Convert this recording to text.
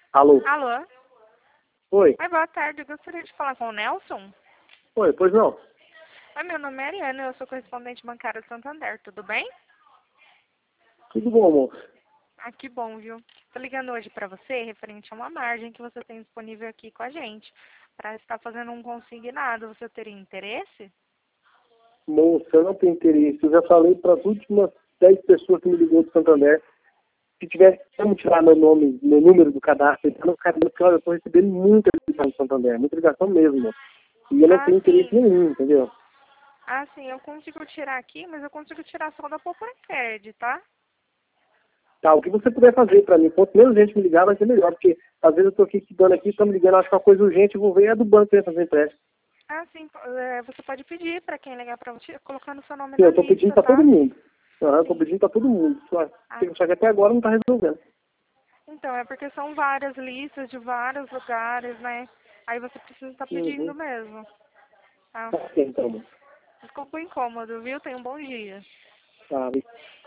Alô? Alô? Oi? Oi, boa tarde. Eu gostaria de falar com o Nelson. Oi, pois não? Oi, meu nome é Ariana, eu sou correspondente bancária do Santander, tudo bem? Tudo bom, moço? Ah, que bom, viu? Tô ligando hoje pra você referente a uma margem que você tem disponível aqui com a gente, para estar fazendo um consignado. Você teria interesse? Moça, eu não tenho interesse. Eu já falei para as últimas 10 pessoas que me ligou do Santander. Se tivesse como tirar meu nome, meu número do cadastro, então, porque olha, eu estou recebendo muita ligação do Santander, muita ligação mesmo, moço. E eu não Ah, tenho interesse sim. nenhum, entendeu? Ah, sim, eu consigo tirar aqui, mas eu consigo tirar só da Poupa Cred, tá? Tá, o que você puder fazer para mim, quanto menos gente me ligar, vai ser melhor, porque às vezes eu estou aqui estudando aqui, estão me ligando, acho que é uma coisa urgente, eu vou ver, é do banco que eu ia fazer empréstimo. Ah, sim, você pode pedir para quem ligar para você, colocando seu nome Sim, na eu estou pedindo lista, para todo tá? mundo. Eu estou Sim. pedindo para todo mundo. Ah, Só que até agora não está resolvendo. então, é porque são várias listas de vários lugares, né? Aí você precisa estar pedindo Uhum. mesmo. Tá? Tá ok, então, moço. Desculpa o incômodo, viu? Tenha um bom dia. Tá,